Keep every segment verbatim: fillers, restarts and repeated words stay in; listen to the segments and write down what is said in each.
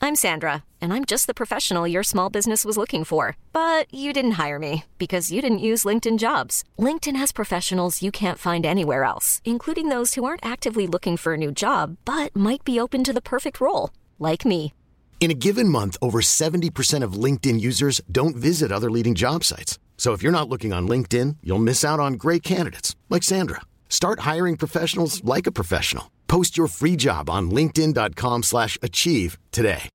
I'm Sandra, and I'm just the professional your small business was looking for. But you didn't hire me because you didn't use LinkedIn Jobs. LinkedIn has professionals you can't find anywhere else, including those who aren't actively looking for a new job, but might be open to the perfect role, like me. In a given month, over seventy percent of LinkedIn users don't visit other leading job sites. So if you're not looking on LinkedIn, you'll miss out on great candidates like Sandra. Start hiring professionals like a professional. Post your free job on linkedin.com slash achieve today.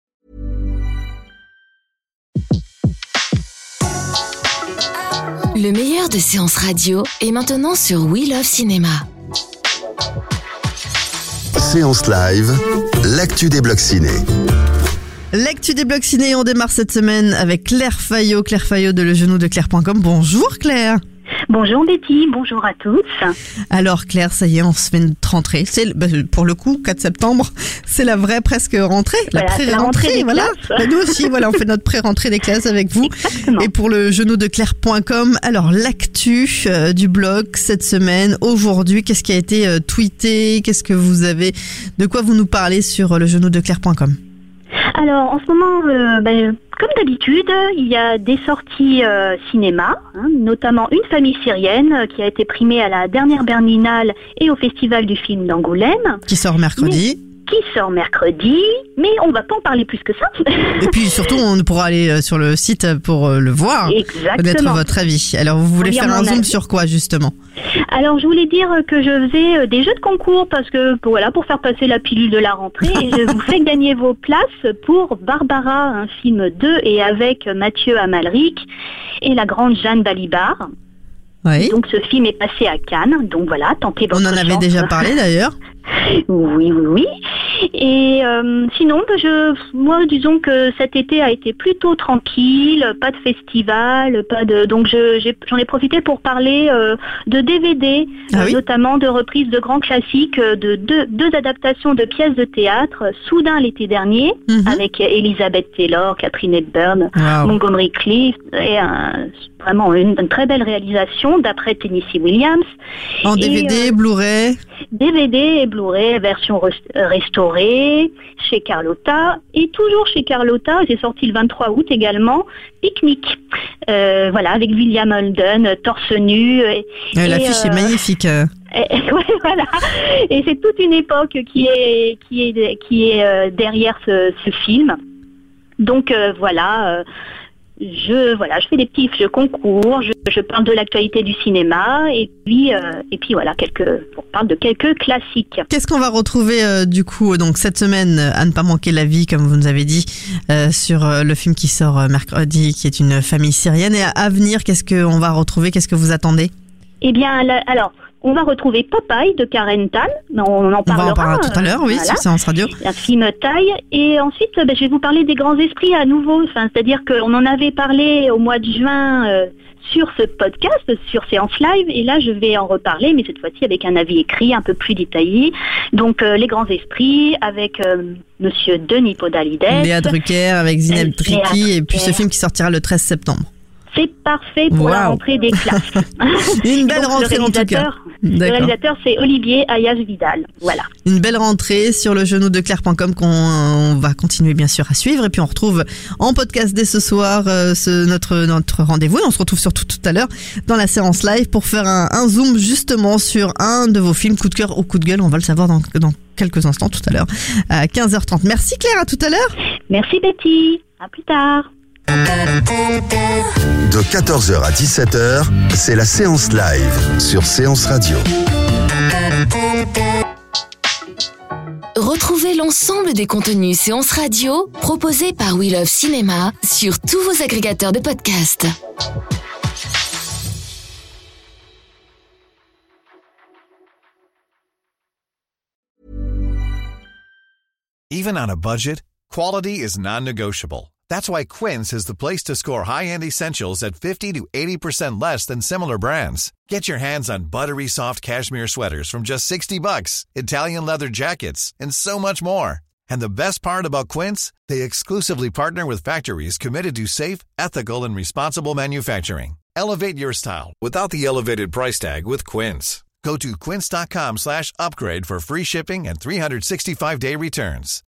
Le meilleur de séances radio est maintenant sur We Love Cinéma. Séance live, l'actu des blocs ciné. L'actu des blocs ciné, on démarre cette semaine avec Claire Fayot, Claire Fayot de le genou de Claire point com. Bonjour Claire. Bonjour Betty, bonjour à tous. Alors Claire, ça y est, on se fait une rentrée. C'est bah, pour le coup, quatre septembre, c'est la vraie presque rentrée, voilà, la pré-rentrée, la voilà. Bah, nous aussi, voilà, on fait notre pré-rentrée des classes avec vous. Exactement. Et pour le genou de Claire point com, alors l'actu euh, du blog cette semaine, aujourd'hui, qu'est-ce qui a été euh, tweeté, qu'est-ce que vous avez, de quoi vous nous parlez sur euh, le genou de Claire point com? Alors en ce moment, euh, ben, comme d'habitude, il y a des sorties euh, cinéma, hein, notamment Une famille syrienne euh, qui a été primée à la dernière Berlinale et au Festival du film d'Angoulême. Qui sort mercredi. Mais, qui sort mercredi, mais on va pas en parler plus que ça. Et puis surtout, on pourra aller sur le site pour le voir. Exactement. Connaître votre avis. Alors vous voulez faire un zoom avis. Sur quoi justement? Alors je voulais dire que je faisais des jeux de concours parce que voilà, pour faire passer la pilule de la rentrée, et je vous fais gagner vos places pour Barbara, un film de et avec Mathieu Amalric et la grande Jeanne Balibar. Oui. Donc ce film est passé à Cannes, donc voilà, tentez votre chance. On en avait chance. déjà parlé d'ailleurs. Oui, oui, oui. Et euh, sinon, je, moi, disons que cet été a été plutôt tranquille, pas de festival, pas de. Donc, je, j'ai, j'en ai profité pour parler euh, de D V D, ah euh, oui notamment de reprises de grands classiques, de deux, deux adaptations de pièces de théâtre. Soudain l'été dernier, mm-hmm. avec Elizabeth Taylor, Catherine Hepburn, wow. Montgomery Clift, et un, vraiment une, une très belle réalisation d'après Tennessee Williams. En D V D, et, euh, Blu-ray. D V D et Blu-ray, version restaurée, chez Carlotta. Et toujours chez Carlotta, c'est sorti le vingt-trois août également, Pique-Nique. Euh, voilà, avec William Holden, torse nu. Et, et l'affiche euh, est magnifique. Et, et, ouais, voilà. Et c'est toute une époque qui est, qui est, qui est euh, derrière ce, ce film. Donc euh, voilà... Euh, Je voilà, je fais des petits jeux concours, je, je parle de l'actualité du cinéma et puis euh, et puis voilà quelques on parle de quelques classiques. Qu'est-ce qu'on va retrouver euh, du coup donc cette semaine à ne pas manquer la vie comme vous nous avez dit euh, sur euh, le film qui sort euh, mercredi qui est Une famille syrienne, et à, à venir qu'est-ce qu'on va retrouver, qu'est-ce que vous attendez? Eh bien la, alors on va retrouver Popeye de Karen Tal. On en parlera, on va en parler tout à l'heure, oui, voilà. Sur Séance Radio. Un film taille. Et ensuite, ben, je vais vous parler des grands esprits à nouveau. Enfin, c'est-à-dire qu'on en avait parlé au mois de juin euh, sur ce podcast, sur Séance Live. Et là, je vais en reparler, mais cette fois-ci avec un avis écrit un peu plus détaillé. Donc, euh, les grands esprits avec euh, Monsieur Denis Podalides. Léa Drucker avec Zineb Triki. Et puis ce film qui sortira le treize septembre. C'est parfait pour wow. la rentrée des classes. Une belle donc, rentrée en tout cas. Le réalisateur, c'est Olivier Ayaz-Vidal. Voilà. Une belle rentrée sur le genou de Claire point com qu'on on va continuer bien sûr à suivre. Et puis on retrouve en podcast dès ce soir euh, ce, notre, notre rendez-vous. Et on se retrouve surtout tout à l'heure dans la séance live pour faire un, un zoom justement sur un de vos films coup de cœur ou coup de gueule. On va le savoir dans, dans quelques instants tout à l'heure à quinze heures trente. Merci Claire, à tout à l'heure. Merci Betty, à plus tard. De quatorze heures à dix-sept heures, c'est la séance live sur Séance Radio. Retrouvez l'ensemble des contenus Séance Radio proposés par We Love Cinéma sur tous vos agrégateurs de podcasts. Even on a budget, quality is non-negotiable. That's why Quince is the place to score high-end essentials at fifty to eighty percent less than similar brands. Get your hands on buttery soft cashmere sweaters from just sixty bucks, Italian leather jackets, and so much more. And the best part about Quince, they exclusively partner with factories committed to safe, ethical, and responsible manufacturing. Elevate your style without the elevated price tag with Quince. Go to quince.com slash upgrade for free shipping and three sixty-five day returns.